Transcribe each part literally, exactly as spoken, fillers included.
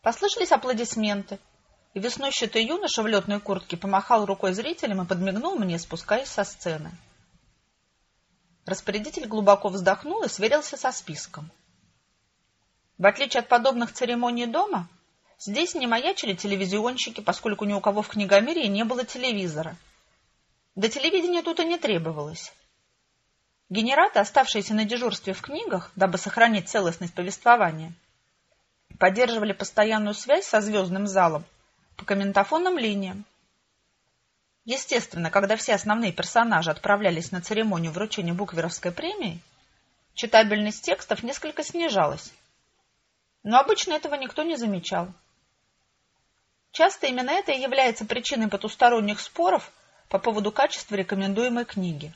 Послышались аплодисменты, и веснущатый юноша в летной куртке помахал рукой зрителям и подмигнул мне, спускаясь со сцены. Распорядитель глубоко вздохнул и сверился со списком. В отличие от подобных церемоний дома, здесь не маячили телевизионщики, поскольку ни у кого в Книгомирье не было телевизора. До телевидения тут и не требовалось. Генераты, оставшиеся на дежурстве в книгах, дабы сохранить целостность повествования, поддерживали постоянную связь со звездным залом по комментафонным линиям. Естественно, когда все основные персонажи отправлялись на церемонию вручения Букверовской премии, читабельность текстов несколько снижалась. Но обычно этого никто не замечал. Часто именно это и является причиной потусторонних споров по поводу качества рекомендуемой книги.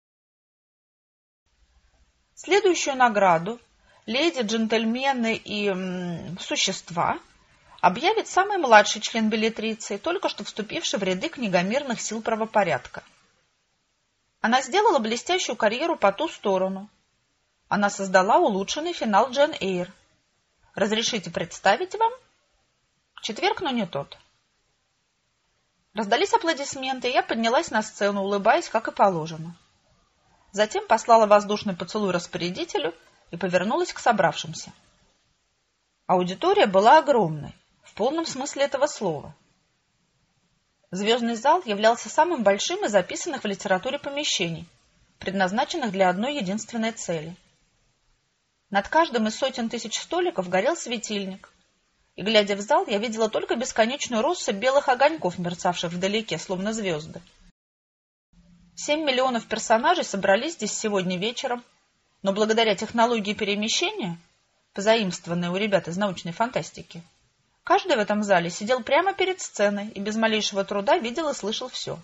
Следующую награду «Леди, джентльмены и м, существа» объявит самый младший член беллетрицы, только что вступивший в ряды книгомирных сил правопорядка. Она сделала блестящую карьеру по ту сторону. Она создала улучшенный финал Джейн Эйр. Разрешите представить вам? Четверг, но не тот. Раздались аплодисменты, и я поднялась на сцену, улыбаясь, как и положено. Затем послала воздушный поцелуй распорядителю и повернулась к собравшимся. Аудитория была огромной, в полном смысле этого слова. Звездный зал являлся самым большим из записанных в литературе помещений, предназначенных для одной единственной цели. Над каждым из сотен тысяч столиков горел светильник, и, глядя в зал, я видела только бесконечную россыпь белых огоньков, мерцавших вдалеке, словно звезды. Семь миллионов персонажей собрались здесь сегодня вечером, но благодаря технологии перемещения, позаимствованной у ребят из научной фантастики, каждый в этом зале сидел прямо перед сценой и без малейшего труда видел и слышал все.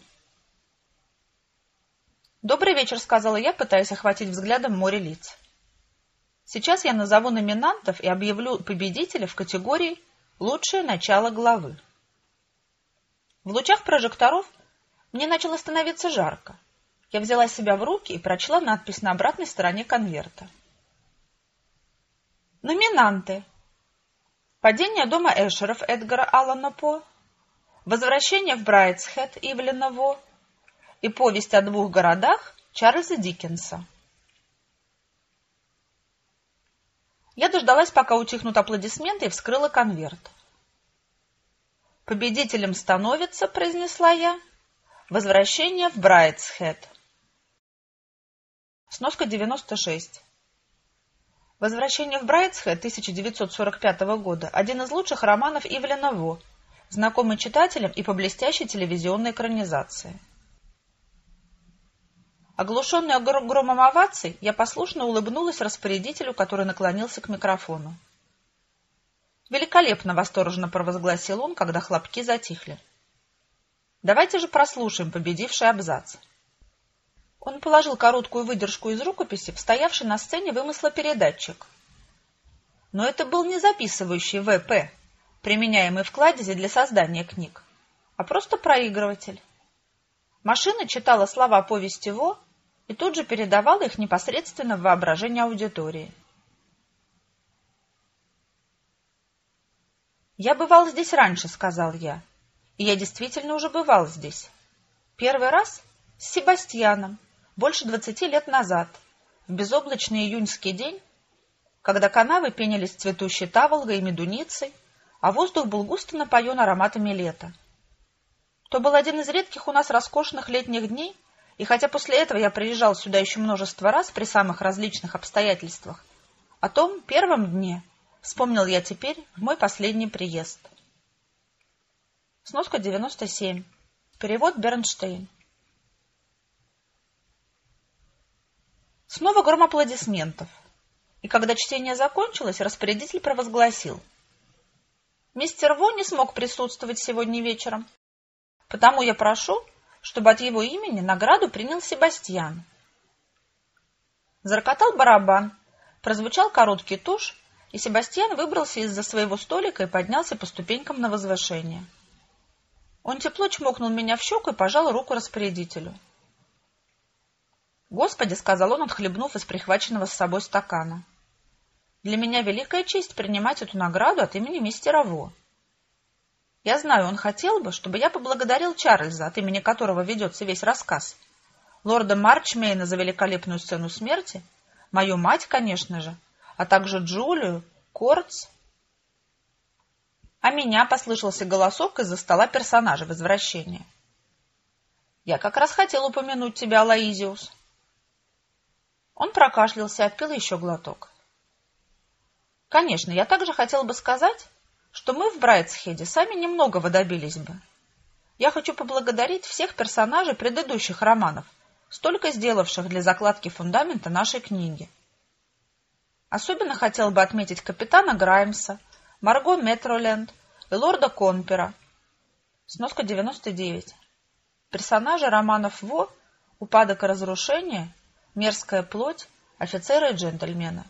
«Добрый вечер», — сказала я, пытаясь охватить взглядом море лиц. Сейчас я назову номинантов и объявлю победителя в категории «Лучшее начало главы». В лучах прожекторов мне начало становиться жарко. Я взяла себя в руки и прочла надпись на обратной стороне конверта. Номинанты: «Падение дома Эшеров» Эдгара Аллана По, «Возвращение в Брайтсхед» Ивлена Во и «Повесть о двух городах» Чарльза Диккенса. Я дождалась, пока утихнут аплодисменты, и вскрыла конверт. «Победителем становится», — произнесла я, «Возвращение в Брайтсхед». Сноска девяносто шесть. «Возвращение в Брайтсхед» тысяча девятьсот сорок пятого года – один из лучших романов Ивлена Во, знакомый читателям и по блестящей телевизионной экранизации. Оглушенная громом оваций, я послушно улыбнулась распорядителю, который наклонился к микрофону. «Великолепно!» — восторженно провозгласил он, когда хлопки затихли. «Давайте же прослушаем победивший абзац». Он положил короткую выдержку из рукописи в стоявший на сцене вымыслопередатчик. Но это был не записывающий вэ пэ, применяемый в кладезе для создания книг, а просто проигрыватель. Машина читала слова повести Во и тут же передавала их непосредственно в воображение аудитории. «Я бывал здесь раньше», — сказал я, — «и я действительно уже бывал здесь. Первый раз с Себастьяном, больше двадцати лет назад, в безоблачный июньский день, когда канавы пенились цветущей таволгой и медуницей, а воздух был густо напоен ароматами лета. То был один из редких у нас роскошных летних дней, и хотя после этого я приезжал сюда еще множество раз при самых различных обстоятельствах, о том первом дне вспомнил я теперь в мой последний приезд». Сноска девяносто семь. Перевод Бернштейн. Снова гром аплодисментов, и когда чтение закончилось, распорядитель провозгласил: «Мистер Во не смог присутствовать сегодня вечером, потому я прошу, чтобы от его имени награду принял Себастьян». Зарокотал барабан, прозвучал короткий туш, и Себастьян выбрался из-за своего столика и поднялся по ступенькам на возвышение. Он тепло чмокнул меня в щеку и пожал руку распорядителю. «Господи», — сказал он, отхлебнув из прихваченного с собой стакана, — «для меня великая честь принимать эту награду от имени мистера Во. Я знаю, он хотел бы, чтобы я поблагодарил Чарльза, от имени которого ведется весь рассказ, лорда Марчмейна за великолепную сцену смерти, мою мать, конечно же, а также Джулию, Кортс. А меня послышался голосок из-за стола персонажа возвращения. Я как раз хотел упомянуть тебя, Алоизиус. Он прокашлялся и отпил еще глоток. Конечно, я также хотел бы сказать, что мы в Брайтсхеде сами немногого добились бы. Я хочу поблагодарить всех персонажей предыдущих романов, столько сделавших для закладки фундамента нашей книги. Особенно хотел бы отметить капитана Граймса, Марго Метроленд и лорда Конпера. Сноска девяносто девять. Персонажи романов Во, «Упадок и разрушение», «Мерзкая плоть», «Офицеры и джентльмены».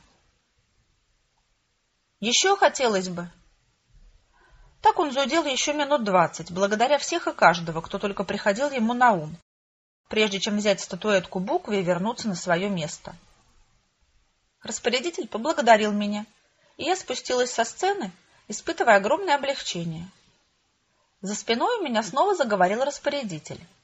Еще хотелось бы. Так он зудел еще минут двадцать, благодаря всех и каждого, кто только приходил ему на ум, прежде чем взять статуэтку буквы и вернуться на свое место. Распорядитель поблагодарил меня, и я спустилась со сцены, испытывая огромное облегчение. За спиной у меня снова заговорил распорядитель.